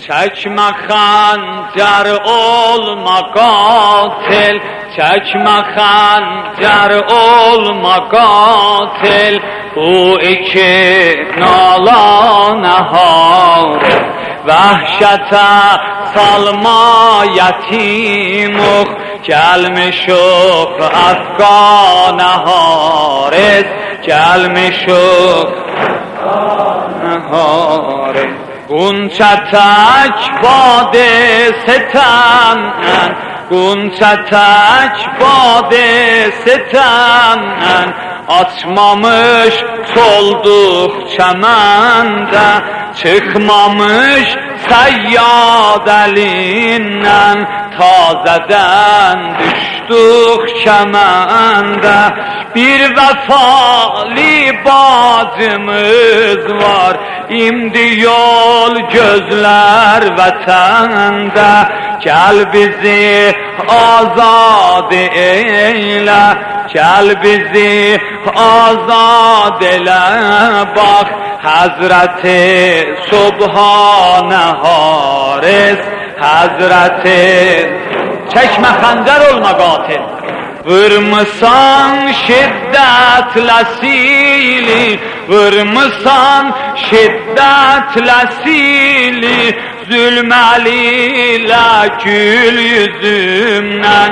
Çekme hancar olma katil, çekme hancar olma katil. Bu iki nalana har, vahşete salma yetimuk. Gelmişuk Afgana Haris, gelmişuk Afgana Haris. Gunça taç bade setanen, gunça taç bade setanen. Açmamış solduk çemende, çıkmamış sayyad elinden. Tazeden düştük kemende, bir vefalı bacımız var. İmdi yol gözler vatanda, gel bizi azad eyle, gel bizi azad eyle. Bak Hazreti Subhane Haris, Hazreti çekme hancar olma katil. Vurmuşsan şiddetle sili, vurmuşsan şiddetle sili. Zulmeliyle gül yüzümden,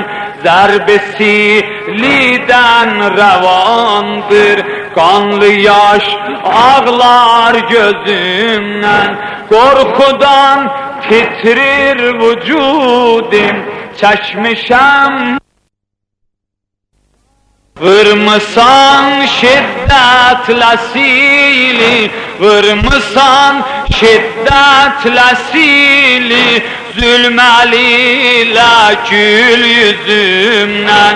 zerbesiyliden revandır. Kanlı yaş ağlar gözümden, korkudan titrir vücudim. Çekmişem vurmuşsan şiddetle sili, vurmuşsan şiddetle sili. Zulmeliyle gül yüzümden,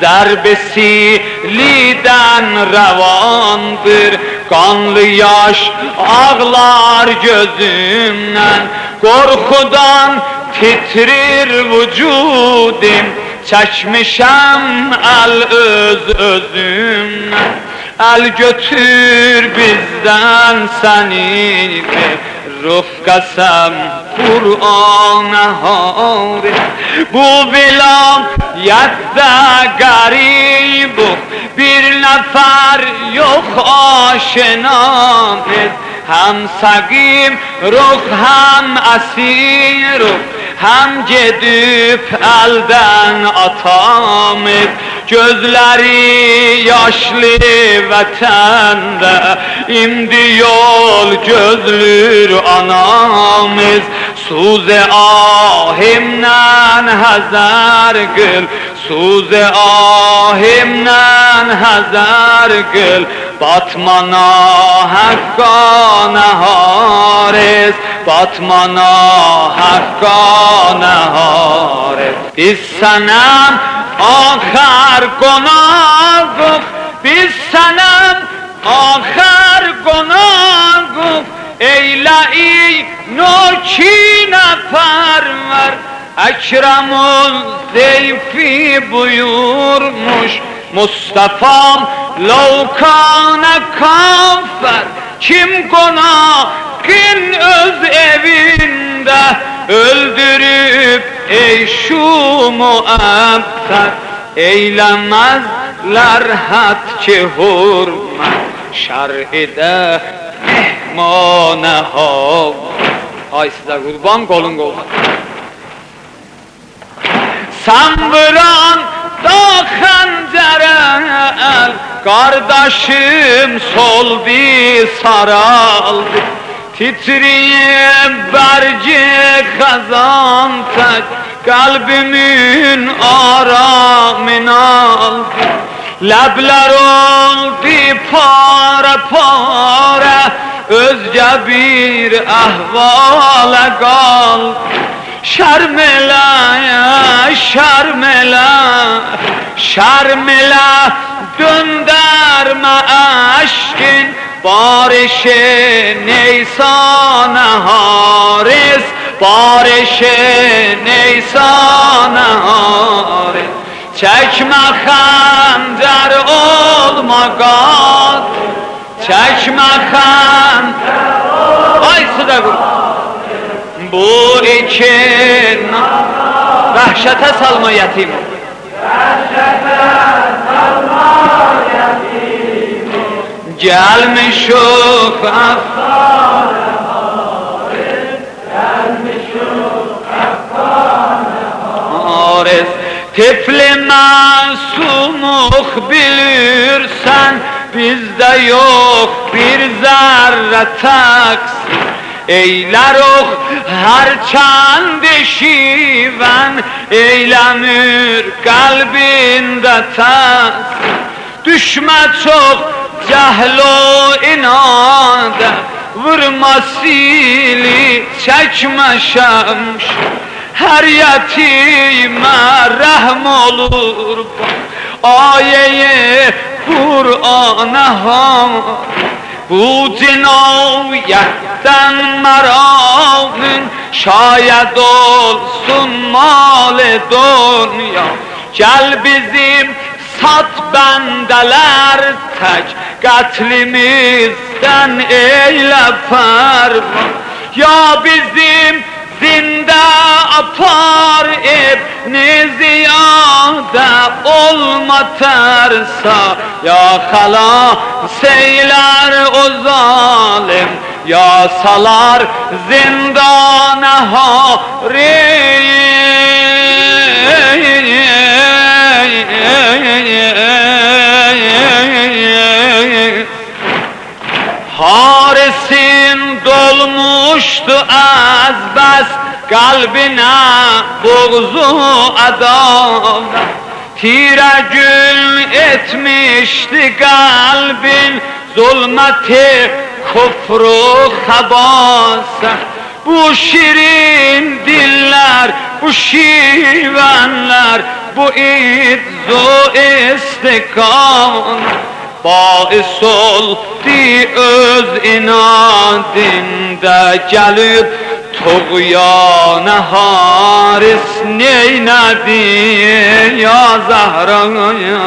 zerbesiyliden revandır. Kanlı yaş ağlar gözümden, korkudan titrir vücudim. Çekmişem el öz özümden, el götür bizden seni. Rufkasem Kur'an-ı Haris, bu vilayette garibuk, bir nefer yok aşinamız. Hem sakim ruh hem esir ruh, hem gedip elden atamız. Gözleri yaşlı vatanda, imdi yol gözlür anamız. Suze ahimden hazar gül, suze ahimden hazar gül. Batmana Hakkana Haris, batmana Hakkana Haris. Biz senem ahir konağuk, biz senem ahir konağuk. Eyle-i nokine perver, Ekrem'un zeyfi buyurmuş. Mustafa'm lavkane kafer, kim konakın öz evinde. Öldürüp ey şu müebber, eylemezler had ki hürmet. Şer'ide mehmane hav. Ay size kurban kolun kolun. Sen vuran da xəncərə əl, qardaşım soldu saraldı. Titriyib bərgi xəzan tək, qəlbimin aramını aldı. Ləblər oldu para para, özgə bir əhvalə qaldı. Şərmələ, şərmələ, şərmələ, döndərmə əşkin, barişi Neysan-ı Haris, barişi Neysan-ı Haris. Çəkmə xəncər olma qatil, çəkmə xəncər olma. Ay sıda qur. bu iki vahşete salma yetim. Gelmiş o Haris, tifli masumuk bilirsen, bizde yok bir zerre taksir. Eyler ok harçand şiven, eylemir kalbinde tasir. Düşme çok cehlo inade, vurma sili çekme şemş. Her yetime rehm olur, ayeyi Kur'an'a ham. Bu cinayetten meramın şayet olsun mal-i dünya. Gel bizim sat bendeler tek, katlimizden eyle ferman. Ya bizim zinde apar İbn-i Ziyade, olma tersa ya hala seyler o zalim, ya salar zindana hari. Haris'in dolmuştu azbes kalbine buğzu adam. Tire gül etmişti kalbin zulmeti kufru habasa. Bu şirin diller, bu şivenler, bu izzu istikan bais oldu öz inadinde, gelip tuğyana Haris neynedi ya Zahra'ya.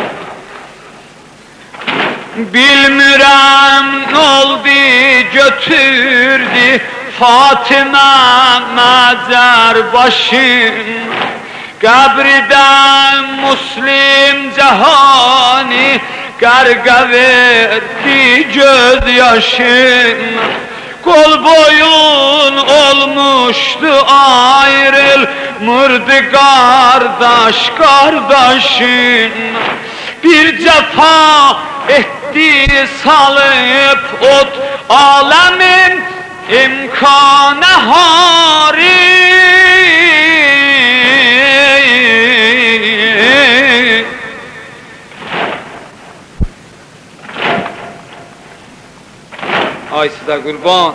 Bilmirem oldu götürdü Fatıma mezar başın, kabriden Müslim cehani karga verdi gözyaşın. Kol boyun olmuştu ayrılmırdı kardeş kardeşin. Bir cefa etti salıp ot alemin imkanı hari. Ay size kurban.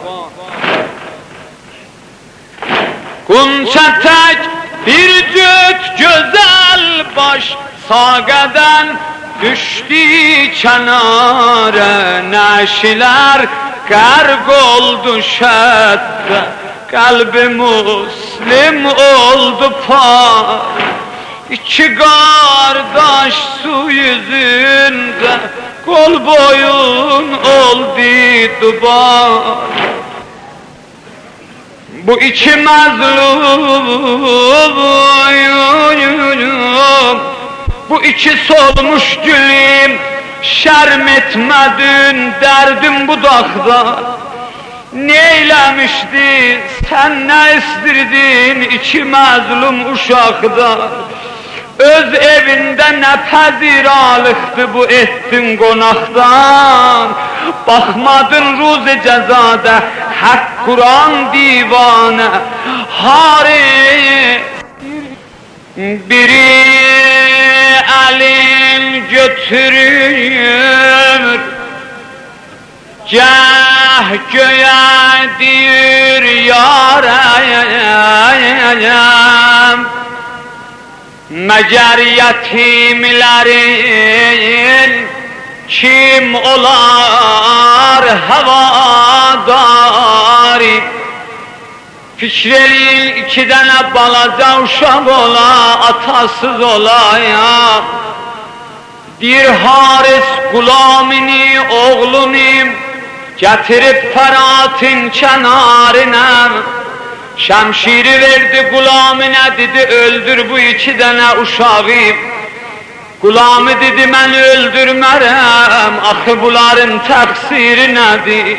Kunça tek bir cüt güzel baş, sağadan düştü kenara. Neşiler garg oldu şedde, kalbi Müslim oldu par. İki kardeş su yüzünde, kol boyun oldu dubar. Bu iki mazlum, bu iki solmuş gülüm, şerm etmedin derdim bu dağda. Neylemişdi sen ne istirdin iki mazlum uşakda. Öz evinde ne peziralıktı bu ettin konaktan. Bakmadın ruzi cezada hak Kur'an divane. Haris biri elin götürür, cah göğe dir yarayam. Meğer yetimlerin kim olar havadari. Fikrelin iki tane balaca uşak ola, atasız ola ya. Bir Haris gulamini, oğlunu getirip Ferhat'ın kenarına. Şəmşiri verdi qulamına, dedi öldür bu iki dənə uşağı. Qulamı dedi mən öldürmərəm, axı bunların təqsiri nədir?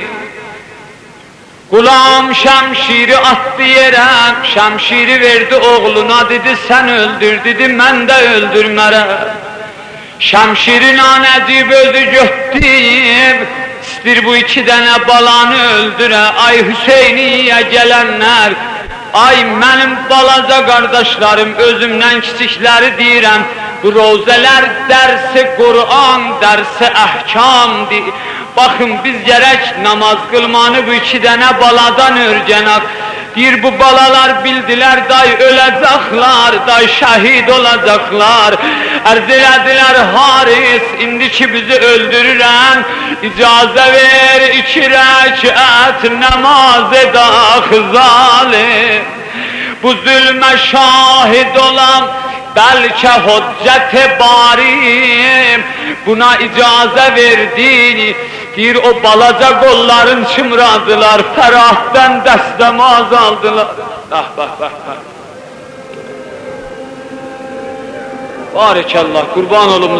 Qulam şəmşiri atdı yerə, şəmşiri verdi oğluna, dedi sən öldür, dedi mən də öldürmərəm. Şəmşirin anəcib özü götdüyüm, istir bu iki dənə balanı öldürə. Ay Hüseyniyə gələnlər, ay mənim balaca qardaşlarım, özümdən kiçikləri deyirəm, bu rozələr dərsi Qur'an, dərsi əhkamdir. Baxın biz gərək namaz qılmanı bu iki dənə baladan örgənək. Deyir bu balalar bildilər day öləcəklər, day şəhid olacaqlar. Ərz elədilər Haris, indi ki bizi öldürürən, icazə ver iki rəkət namaz edək zalim. Bu zülmə şahid olan bəlkə hüccət barim, buna icazə verdin. Deyir o balaca qolların çımradılar, fərahdən dəstəmaz aldılar. Bax, bax, bax, bax. Barikəllah, qurban olum.